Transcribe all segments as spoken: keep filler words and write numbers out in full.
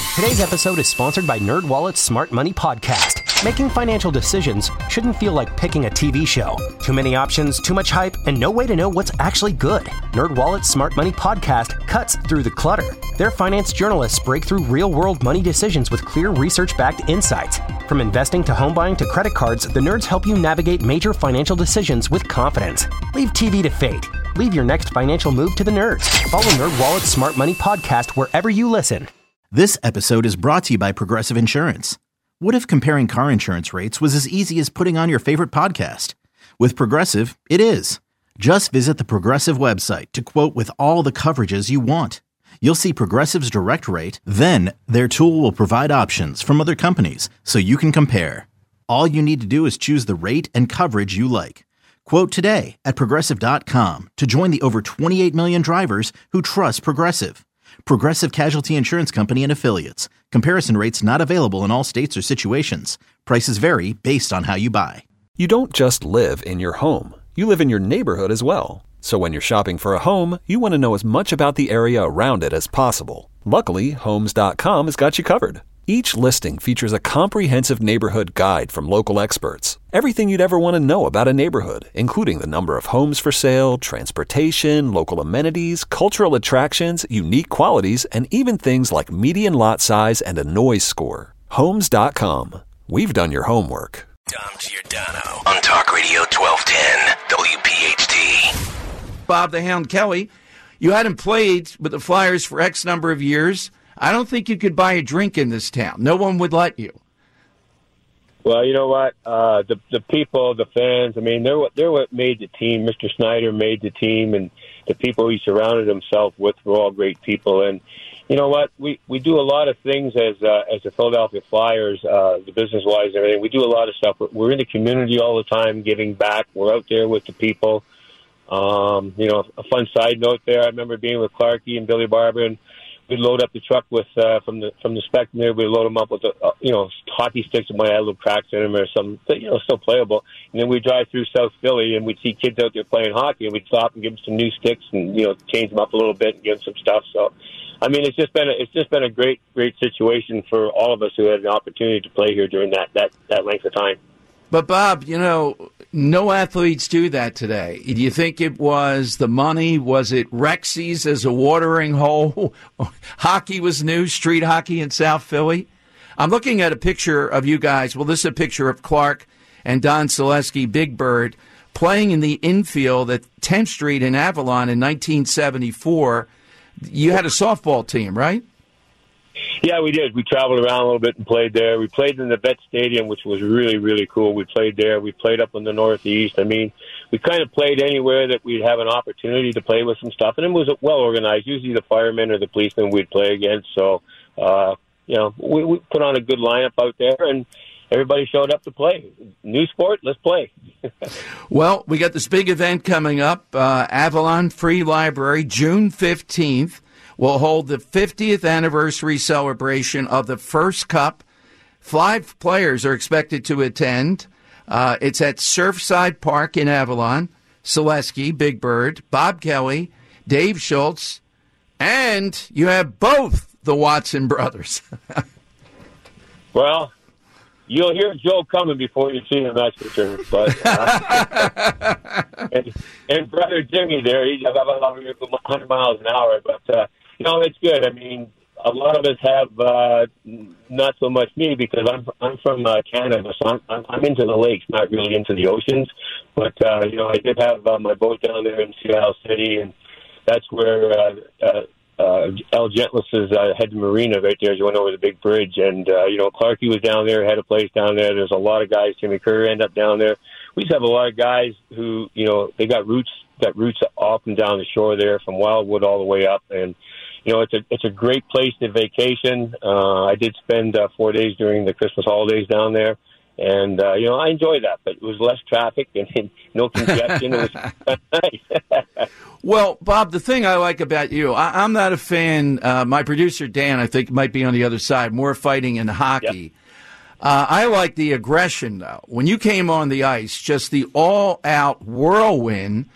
Today's episode is sponsored by NerdWallet's Smart Money Podcast. Making financial decisions shouldn't feel like picking a T V show. Too many options, too much hype, and no way to know what's actually good. NerdWallet's Smart Money Podcast cuts through the clutter. Their finance journalists break through real-world money decisions with clear research-backed insights. From investing to home buying to credit cards, the nerds help you navigate major financial decisions with confidence. Leave T V to fate. Leave your next financial move to the nerds. Follow NerdWallet's Smart Money Podcast wherever you listen. This episode is brought to you by Progressive Insurance. What if comparing car insurance rates was as easy as putting on your favorite podcast? With Progressive, it is. Just visit the Progressive website to quote with all the coverages you want. You'll see Progressive's direct rate, then their tool will provide options from other companies so you can compare. All you need to do is choose the rate and coverage you like. Quote today at Progressive dot com to join the over twenty-eight million drivers who trust Progressive. Progressive Casualty Insurance Company and Affiliates. Comparison rates not available in all states or situations. Prices vary based on how you buy. You don't just live in your home. You live in your neighborhood as well. So when you're shopping for a home, you want to know as much about the area around it as possible. Luckily, Homes dot com has got you covered. Each listing features a comprehensive neighborhood guide from local experts. Everything you'd ever want to know about a neighborhood, including the number of homes for sale, transportation, local amenities, cultural attractions, unique qualities, and even things like median lot size and a noise score. Homes dot com. We've done your homework. Dom Giordano on Talk Radio twelve ten W P H T. Bob the Hound Kelly, you hadn't played with the Flyers for X number of years. I don't think you could buy a drink in this town. No one would let you. Well, you know what? Uh, the the people, the fans, I mean, they're what they're what made the team. Mister Snyder made the team, and the people he surrounded himself with were all great people. And you know what? We we do a lot of things as uh, as the Philadelphia Flyers, uh, the business-wise and everything. We do a lot of stuff. We're in the community all the time, giving back. We're out there with the people. Um, you know, a fun side note there, I remember being with Clarkie and Billy Barber, and we'd load up the truck with uh, from the from the Spectrum there. We'd load them up with, uh, you know, hockey sticks that might have little cracks in them or something, but, you know, still playable. And then we'd drive through South Philly, and we'd see kids out there playing hockey, and we'd stop and give them some new sticks and, you know, change them up a little bit and give them some stuff. So, I mean, it's just been a, it's just been a great, great situation for all of us who had an opportunity to play here during that, that, that length of time. But, Bob, you know, no athletes do that today. Do you think it was the money? Was it Rexy's as a watering hole? Hockey was new, street hockey in South Philly. I'm looking at a picture of you guys. Well, this is a picture of Clark and Don Selesky, Big Bird, playing in the infield at tenth Street in Avalon in nineteen seventy-four. You had a softball team, right? Yeah, we did. We traveled around a little bit and played there. We played in the Vet Stadium, which was really, really cool. We played there. We played up in the Northeast. I mean, we kind of played anywhere that we'd have an opportunity to play with some stuff. And it was well organized. Usually the firemen or the policemen we'd play against. So, uh, you know, we, we put on a good lineup out there, and everybody showed up to play. New sport, let's play. Well, we got this big event coming up, uh, Avalon Free Library, June fifteenth. Will hold the fiftieth anniversary celebration of the First Cup. Five players are expected to attend. Uh, it's at Surfside Park in Avalon. Selesky, Big Bird, Bob Kelly, Dave Schultz, and you have both the Watson brothers. Well, you'll hear Joe coming before you see him, that's for sure. But, uh, and, and brother Jimmy there, he's about one hundred miles an hour, but... Uh, You know, it's good. I mean, a lot of us have uh, not so much me because I'm I'm from uh, Canada, so I'm I'm into the lakes, not really into the oceans. But uh, you know, I did have uh, my boat down there in Seattle City, and that's where uh, uh, uh, Al Gentlis's uh, had the marina right there as you went over the big bridge. And uh, you know, Clarkie was down there, had a place down there. There's a lot of guys. Jimmy Kerr ended up down there. We just have a lot of guys who, you know, they got roots got roots up and down the shore there, from Wildwood all the way up, and. You know, it's a it's a great place to vacation. Uh, I did spend uh, four days during the Christmas holidays down there, and uh, you know, I enjoyed that. But it was less traffic and, and no congestion. It was nice. Well, Bob, the thing I like about you, I, I'm not a fan. Uh, my producer Dan, I think, might be on the other side, more fighting in hockey. Yep. Uh, I like the aggression, though. When you came on the ice, just the all-out whirlwind.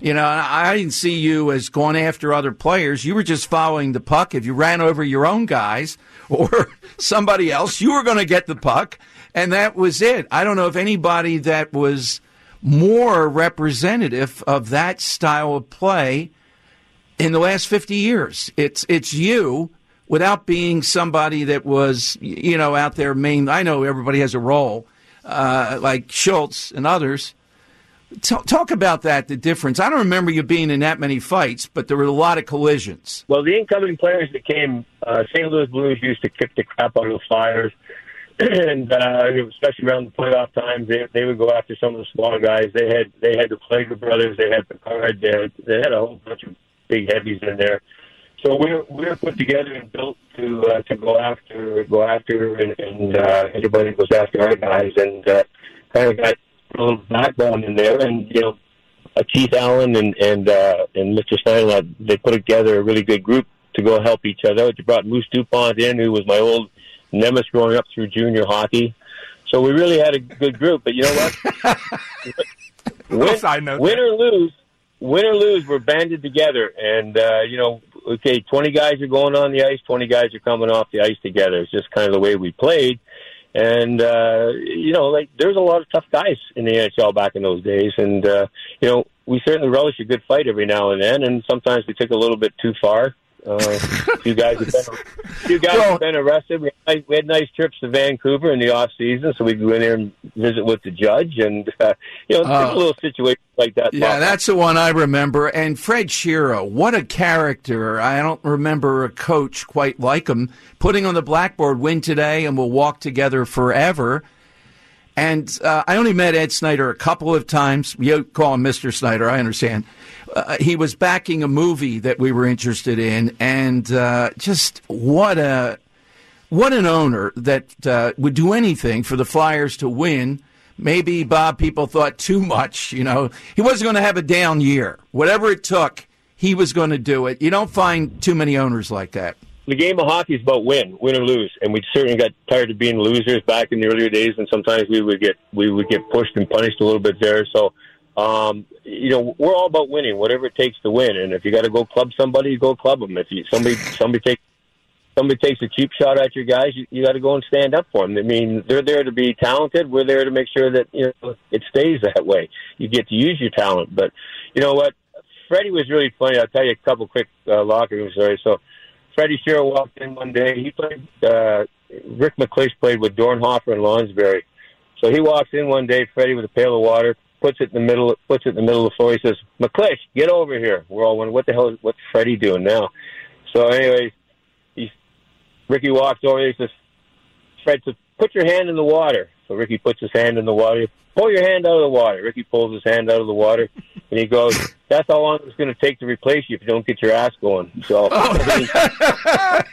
You know, I didn't see you as going after other players. You were just following the puck. If you ran over your own guys or somebody else, you were going to get the puck, and that was it. I don't know if anybody that was more representative of that style of play in the last fifty years. It's it's you without being somebody that was, you know, out there main. I know everybody has a role, uh, like Schultz and others. Talk about that, the difference. I don't remember you being in that many fights, but there were a lot of collisions. Well, the incoming players that came, uh, Saint Louis Blues used to kick the crap out of the Flyers, and uh, especially around the playoff times, they they would go after some of the smaller guys. They had they had the Plager brothers, they had Picard, they had, they had a whole bunch of big heavies in there. So we were we were put together and built to uh, to go after go after and, and uh, anybody goes after our guys, and uh, kind of got a little backbone in there, and you know, uh, Keith Allen and and uh, and Mister Snyder, they put together a really good group to go help each other. They brought Moose Dupont in, who was my old nemesis growing up through junior hockey. So we really had a good group. But you know what? win, side note win or lose, win or lose, we're banded together, and uh, you know, okay, twenty guys are going on the ice, twenty guys are coming off the ice together. It's just kind of the way we played. And, uh, you know, like, there's a lot of tough guys in the N H L back in those days. And, uh, you know, we certainly relish a good fight every now and then. And sometimes we took a little bit too far. Uh, a few guys have been, a few guys have been arrested. We had, we had nice trips to Vancouver in the off season, so we'd go in there and visit with the judge, and uh, you know, uh, a little situation like that. Yeah, that's the one I remember. And Fred Shero, what a character! I don't remember a coach quite like him. Putting on the blackboard, win today, and we'll walk together forever. And uh, I only met Ed Snyder a couple of times. You call him Mister Snyder, I understand. Uh, he was backing a movie that we were interested in, and uh, just what a what an owner that uh, would do anything for the Flyers to win. Maybe, Bob, people thought too much. You know, he wasn't going to have a down year. Whatever it took, he was going to do it. You don't find too many owners like that. The game of hockey is about win, win or lose, and we certainly got tired of being losers back in the earlier days, and sometimes we would get we would get pushed and punished a little bit there. So, um, you know, we're all about winning, whatever it takes to win. And if you got to go club somebody, you go club them. If you, somebody somebody takes somebody takes a cheap shot at your guys, you, you got to go and stand up for them. I mean, they're there to be talented. We're there to make sure that you know it stays that way. You get to use your talent, but you know what? Freddie was really funny. I'll tell you a couple quick uh, locker room stories. So. Freddie Shero walked in one day. He played, uh, Rick McClish played with Dornhofer and Lonsberry. So he walks in one day, Freddie with a pail of water, puts it in the middle, puts it in the middle of the floor. He says, "McClish, get over here." We're all wondering, what the hell is, what's Freddie doing now? So anyways, he's, Ricky walks over there. He says, Fred says, "Put your hand in the water." So Ricky puts his hand in the water. "Pull your hand out of the water." Ricky pulls his hand out of the water, and he goes, "That's how long it's going to take to replace you if you don't get your ass going." So, oh.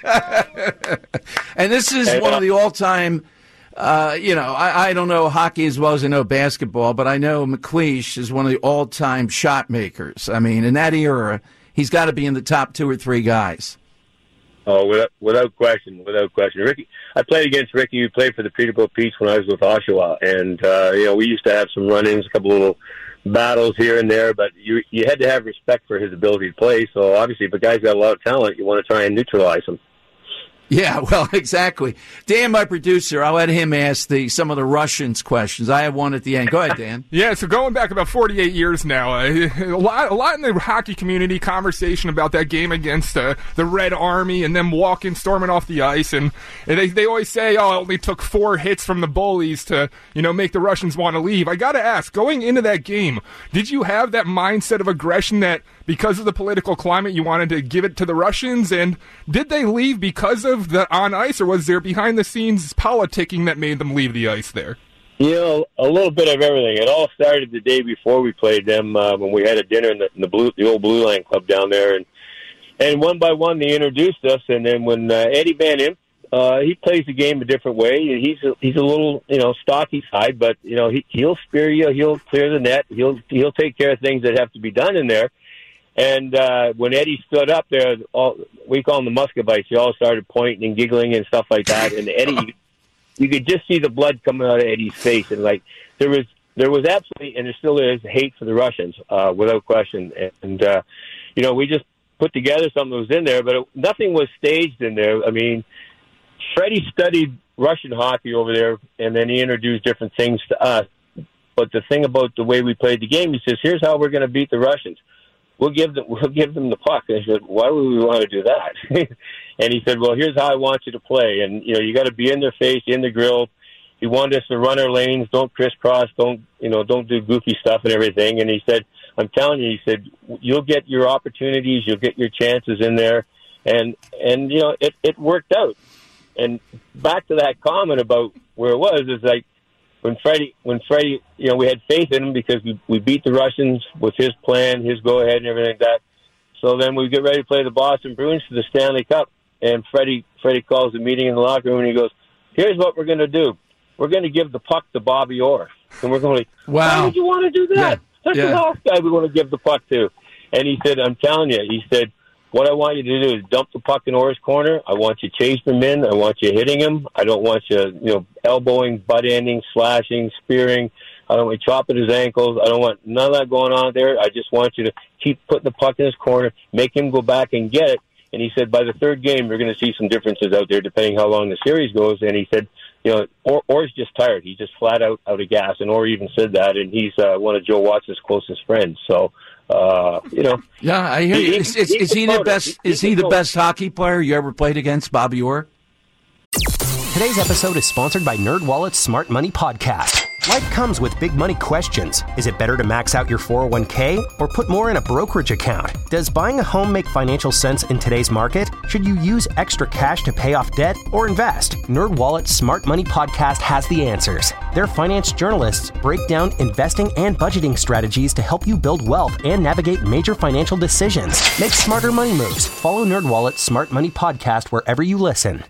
And this is and, one uh, of the all-time, uh, you know, I, I don't know hockey as well as I know basketball, but I know McLeish is one of the all-time shot makers. I mean, in that era, he's got to be in the top two or three guys. Oh, without, without question, without question. Ricky, I played against Ricky. We played for the Peterborough Peach when I was with Oshawa, and uh, you know, we used to have some run-ins, a couple of little battles here and there, but you you had to have respect for his ability to play. So obviously, if a guy's got a lot of talent, you want to try and neutralize him. Yeah, well, exactly. Dan, my producer, I'll let him ask the some of the Russians questions. I have one at the end. Go ahead, Dan. Yeah, so going back about forty-eight years now, uh, a lot, a lot in the hockey community conversation about that game against uh, the Red Army and them walking, storming off the ice, and, and they they always say, oh, it only took four hits from the bullies to, you know, make the Russians want to leave. I got to ask, going into that game, did you have that mindset of aggression that because of the political climate you wanted to give it to the Russians, and did they leave because of the on ice, or was there behind the scenes politicking that made them leave the ice there? You know, a little bit of everything. It all started the day before we played them uh, when we had a dinner in the, in the blue, the old Blue Line Club down there, and and one by one they introduced us. And then when uh, Eddie Van Imp, uh, he plays the game a different way. He's a, he's a little you know stocky side, but you know he he'll spear you, he'll clear the net, he'll he'll take care of things that have to be done in there. And uh, when Eddie stood up there, all, we call them the Muscovites. They all started pointing and giggling and stuff like that. And Eddie, you, you could just see the blood coming out of Eddie's face, and like there was there was absolutely, and there still is, hate for the Russians, uh, without question. And, uh, you know, we just put together something that was in there, but it, nothing was staged in there. I mean, Freddie studied Russian hockey over there, and then he introduced different things to us. But the thing about the way we played the game, he says, here's how we're going to beat the Russians. We'll give them, we'll give them the puck. And I said, why would we want to do that? And he said, well, here's how I want you to play. And, you know, you got to be in their face, in the grill. He wanted us to run our lanes, don't crisscross, don't, you know, don't do goofy stuff and everything. And he said, I'm telling you, he said, you'll get your opportunities, you'll get your chances in there. And, and you know, it, it worked out. And back to that comment about where it was, is like, when Freddie, when Freddie, you know, we had faith in him because we, we beat the Russians with his plan, his go-ahead and everything like that. So then we get ready to play the Boston Bruins for the Stanley Cup. And Freddie, Freddie calls a meeting in the locker room and he goes, here's what we're going to do. We're going to give the puck to Bobby Orr. And we're going like, wow. Why would you want to do that? Yeah. That's yeah. the last guy we want to give the puck to. And he said, I'm telling you, he said, what I want you to do is dump the puck in Orr's corner. I want you chasing him in. I want you hitting him. I don't want you, you know, elbowing, butt-ending, slashing, spearing. I don't want you chopping his ankles. I don't want none of that going on there. I just want you to keep putting the puck in his corner, make him go back and get it. And he said, by the third game, we're going to see some differences out there depending how long the series goes. And he said, you know, Orr, Orr's just tired. He's just flat out out of gas. And Orr even said that. And he's uh, one of Joe Watts' closest friends. So, uh, you know. Yeah, I hear you. Is, is, is he the best? Is he the best hockey player you ever played against, Bobby Orr? Today's episode is sponsored by NerdWallet's Smart Money Podcast. Life comes with big money questions. Is it better to max out your four oh one k or put more in a brokerage account? Does buying a home make financial sense in today's market? Should you use extra cash to pay off debt or invest? NerdWallet's Smart Money Podcast has the answers. Their finance journalists break down investing and budgeting strategies to help you build wealth and navigate major financial decisions. Make smarter money moves. Follow NerdWallet's Smart Money Podcast wherever you listen.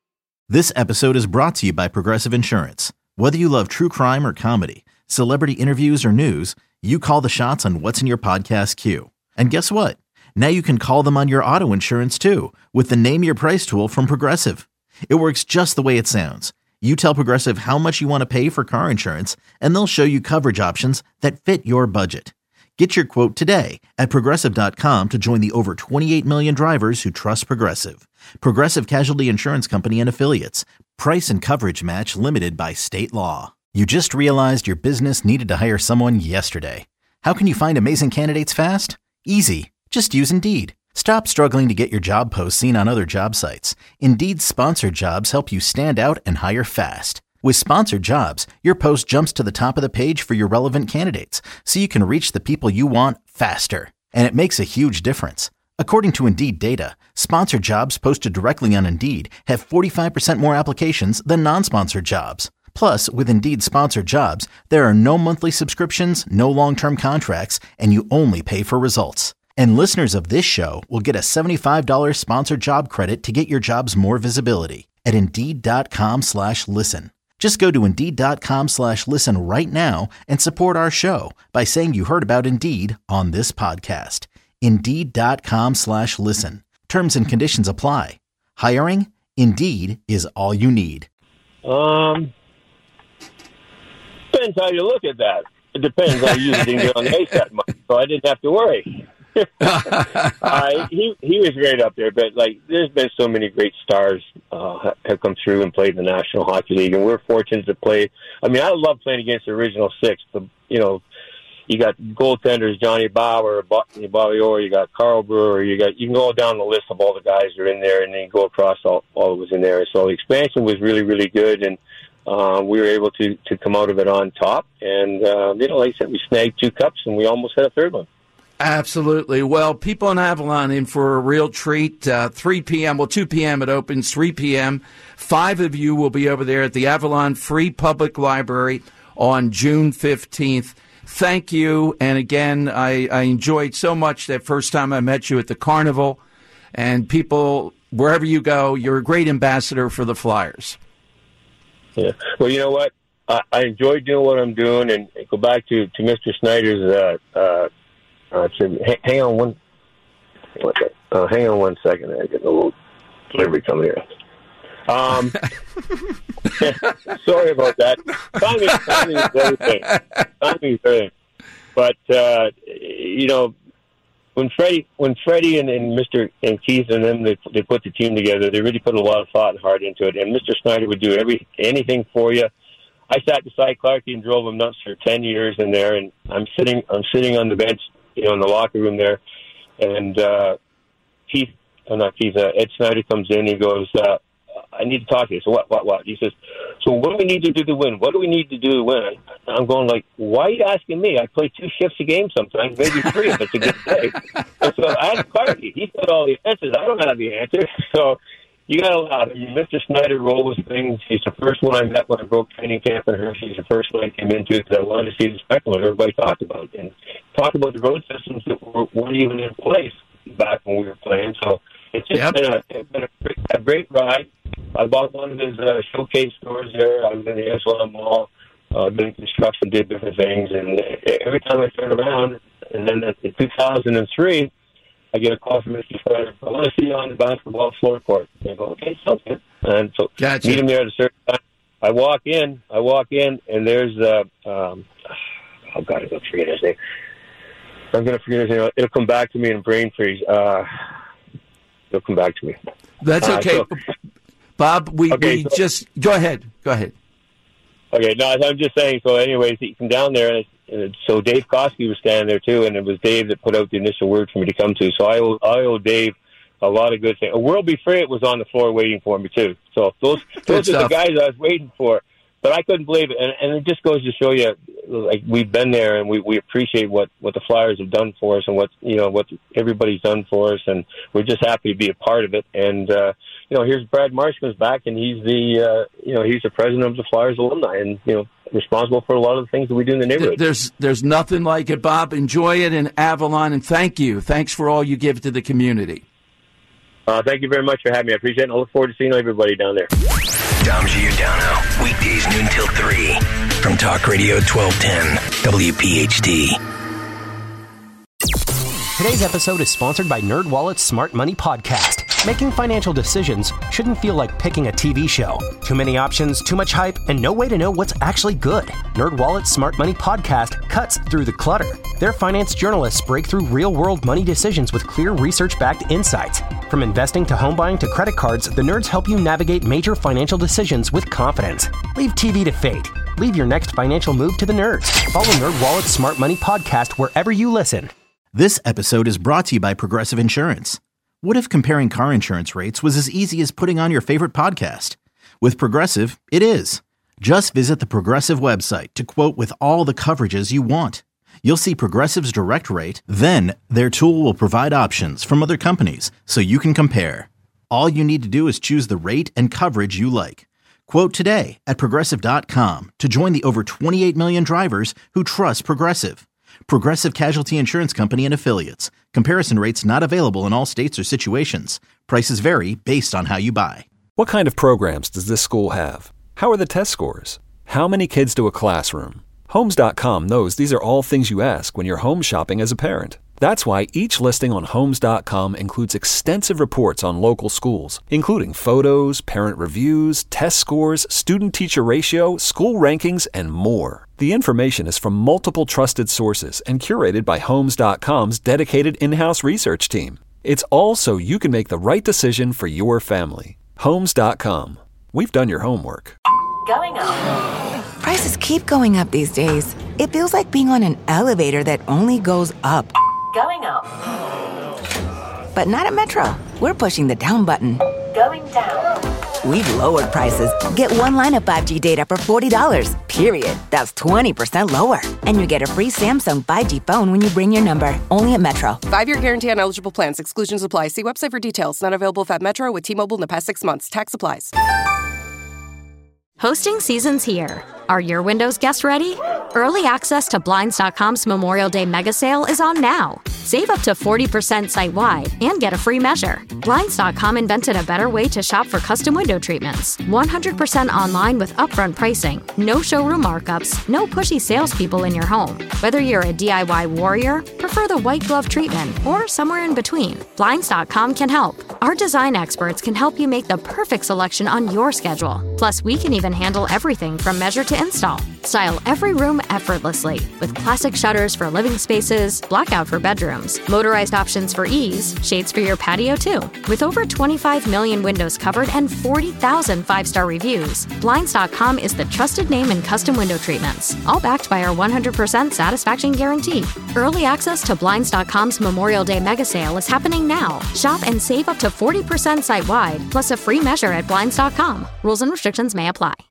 This episode is brought to you by Progressive Insurance. Whether you love true crime or comedy, celebrity interviews or news, you call the shots on what's in your podcast queue. And guess what? Now you can call them on your auto insurance too with the Name Your Price tool from Progressive. It works just the way it sounds. You tell Progressive how much you want to pay for car insurance, and they'll show you coverage options that fit your budget. Get your quote today at Progressive dot com to join the over twenty-eight million drivers who trust Progressive. Progressive Casualty Insurance Company and Affiliates. Price and coverage match limited by state law. You just realized your business needed to hire someone yesterday. How can you find amazing candidates fast? Easy. Just use Indeed. Stop struggling to get your job posts seen on other job sites. Indeed's sponsored jobs help you stand out and hire fast. With sponsored jobs, your post jumps to the top of the page for your relevant candidates, so you can reach the people you want faster. And it makes a huge difference. According to Indeed data, sponsored jobs posted directly on Indeed have forty-five percent more applications than non-sponsored jobs. Plus, with Indeed sponsored jobs, there are no monthly subscriptions, no long-term contracts, and you only pay for results. And listeners of this show will get a seventy-five dollars sponsored job credit to get your jobs more visibility at Indeed.com slash listen. Just go to Indeed.com slash listen right now and support our show by saying you heard about Indeed on this podcast. Indeed.com slash listen. Terms and conditions apply. Hiring? Indeed is all you need. Um, depends how you look at that. It depends. I usually didn't get on the ice that much, so I didn't have to worry. uh, he he was great up there, but like there's been so many great stars uh, have come through and played in the National Hockey League, and we're fortunate to play. I mean, I love playing against the original six. The, you know, you got goaltenders Johnny Bauer, Bobby Orr, you got Carl Brewer, you got you can go down the list of all the guys that are in there, and then you go across all all that was in there. So the expansion was really really good, and uh, we were able to to come out of it on top. And uh, you know, like I said, we snagged two cups, and we almost had a third one. Absolutely. Well, people in Avalon in for a real treat. Uh, three p.m., well, two p.m. it opens, three p.m. Five of you will be over there at the Avalon Free Public Library on June fifteenth. Thank you. And again, I, I enjoyed so much that first time I met you at the Carnival. And people, wherever you go, you're a great ambassador for the Flyers. Yeah. Well, you know what? I, I enjoy doing what I'm doing. And go back to, to Mister Snyder's uh, uh Uh, hang on one. Uh, hang on one second. I get a little delivery coming here. Um, sorry about that. Timing, timing is everything. Timing is everything. But, uh, you know, when Freddie, when Freddie and, and Mister and Keith and them, they, they put the team together, they really put a lot of thought and heart into it. And Mister Snyder would do every anything for you. I sat beside Clarkie and drove him nuts for ten years in there, and I'm sitting, I'm sitting on the bench, you know, in the locker room there, and uh, Keith, oh, not Keith, uh, Ed Snyder comes in and he goes, uh, I need to talk to you. So what, what, what? He says, so what do we need to do to win? What do we need to do to win? I'm going like, why are you asking me? I play two shifts a game sometimes, maybe three if it's a good day. And so I asked Clarkie. He got all the answers. I don't have the answer. So you got a lot. I mean, Mister Snyder rolls things. He's the first one I met when I broke training camp in Hershey. He's the first one I came into because I wanted to see the spectacle everybody talked about. And talk about the road systems that weren't even in place back when we were playing. So it's just yep. been, a, it's been a, a great ride. I bought one of his uh, showcase stores there. I was in the S L M Mall. I've uh, been in construction, did different things. And every time I turn around, and then in two thousand three, I get a call from Mister Snyder. I want to see you on the basketball floor court. I go, okay, sounds good. And so gotcha. Meet him there at a certain time. I walk in, I walk in, and there's, uh, um, oh, God, I'm going to forget his name. I'm going to forget his name. It'll come back to me in brain freeze. Uh, it'll come back to me. That's okay. Uh, so, Bob, we, okay, we so, just, go ahead. Go ahead. Okay, no, I'm just saying, so anyways, he came down there, and, and so Dave Koski was standing there, too, and it was Dave that put out the initial word for me to come to. So I owe, I owe Dave a lot of good things. A World Be Free was on the floor waiting for me, too. So those those are the guys I was waiting for. But I couldn't believe it. And, and it just goes to show you, like, we've been there, and we, we appreciate what, what the Flyers have done for us and what, you know, what everybody's done for us. And we're just happy to be a part of it. And, uh, you know, here's Brad Marsh comes back, and he's the, uh, you know, he's the president of the Flyers alumni and, you know, responsible for a lot of the things that we do in the neighborhood. There's, there's nothing like it, Bob. Enjoy it in Avalon, and thank you. Thanks for all you give to the community. Uh, thank you very much for having me. I appreciate it. I look forward to seeing everybody down there. Dom Giordano, weekdays noon till three from Talk Radio twelve ten W P H D. Today's episode is sponsored by NerdWallet's Smart Money Podcast. Making financial decisions shouldn't feel like picking a T V show. Too many options, too much hype, and no way to know what's actually good. NerdWallet's Smart Money Podcast cuts through the clutter. Their finance journalists break through real-world money decisions with clear research-backed insights. From investing to home buying to credit cards, the nerds help you navigate major financial decisions with confidence. Leave T V to fate. Leave your next financial move to the nerds. Follow NerdWallet's Smart Money Podcast wherever you listen. This episode is brought to you by Progressive Insurance. What if comparing car insurance rates was as easy as putting on your favorite podcast? With Progressive, it is. Just visit the Progressive website to quote with all the coverages you want. You'll see Progressive's direct rate, then their tool will provide options from other companies so you can compare. All you need to do is choose the rate and coverage you like. Quote today at Progressive dot com to join the over twenty-eight million drivers who trust Progressive. Progressive Casualty Insurance Company and Affiliates. Comparison rates not available in all states or situations. Prices vary based on how you buy. What kind of programs does this school have? How are the test scores? How many kids do a classroom? Homes dot com knows these are all things you ask when you're home shopping as a parent. That's why each listing on Homes dot com includes extensive reports on local schools, including photos, parent reviews, test scores, student-teacher ratio, school rankings, and more. The information is from multiple trusted sources and curated by Homes dot com's dedicated in-house research team. It's all so you can make the right decision for your family. Homes dot com. We've done your homework. Going up. Prices keep going up these days. It feels like being on an elevator that only goes up. Going up. But not at Metro. We're pushing the down button. Going down. We've lowered prices. Get one line of five G data for forty dollars, period. That's twenty percent lower. And you get a free Samsung five G phone when you bring your number. Only at Metro. Five-year guarantee on eligible plans. Exclusions apply. See website for details. Not available at Metro with T-Mobile in the past six months. Tax applies. Hosting season's here. Are your windows guest ready? Early access to Blinds dot com's Memorial Day mega sale is on now. Save up to forty percent site-wide and get a free measure. Blinds dot com invented a better way to shop for custom window treatments. one hundred percent online with upfront pricing, no showroom markups, no pushy salespeople in your home. Whether you're a D I Y warrior, prefer the white glove treatment, or somewhere in between, Blinds dot com can help. Our design experts can help you make the perfect selection on your schedule. Plus, we can even handle everything from measure to install. Style every room effortlessly with classic shutters for living spaces, blackout for bedrooms, motorized options for ease, shades for your patio too. With over twenty-five million windows covered and forty thousand five-star reviews, Blinds dot com is the trusted name in custom window treatments, all backed by our one hundred percent satisfaction guarantee. Early access to Blinds dot com's Memorial Day mega sale is happening now. Shop and save up to forty percent site-wide, plus a free measure at Blinds dot com. Rules and restrictions may apply.